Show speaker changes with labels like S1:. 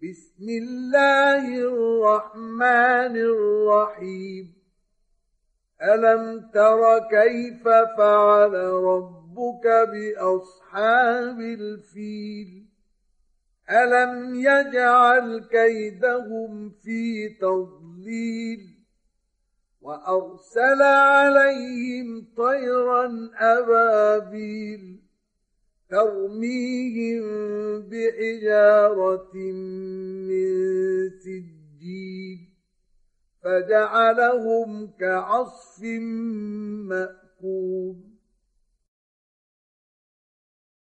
S1: بسم الله الرحمن الرحيم ألم تر كيف فعل ربك بأصحاب الفيل ألم يجعل كيدهم في تضليل وأرسل عليهم طيرا أبابيل ترميهم بحجارة من سجيل فجعلهم كعصف مأكول